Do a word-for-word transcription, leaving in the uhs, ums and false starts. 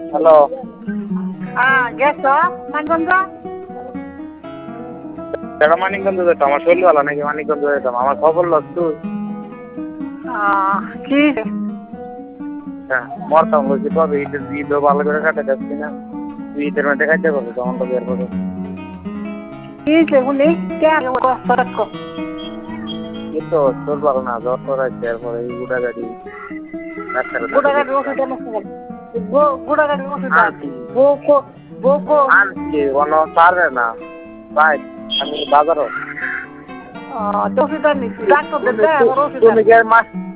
Hello. হ্যাঁ গেছ মানগঞ্জ? কেন মানিকগঞ্জ যেতাম? আমার শরীর ভালো নাকি মানিকগঞ্জ যেতাম? আমার খবর লস তুই? কি হ্যাঁ মরতাম বলছি কবে ঈদের ঈদও ভালো করে কাটে যাচ্ছি না। তুই ঈদের মধ্যে খাইতে পারবো তখন তো বের করে কি শুনি কে রাখো এই তো তোর ভালো না জ্বর তোর আছে এরপরে এই গুড়া গাড়ি ডাক্তার গুড়াগাড়ির ওষুধ এনেছিলেন গুড়াগাড়ির ওষুধ আনছি বউকো বউকো আনছি কোনো পারবে না ভাই আমি বাজারও ওষুধ আনিছি ডাক্তার দেবে ওষুধ তুমি কি আর মাস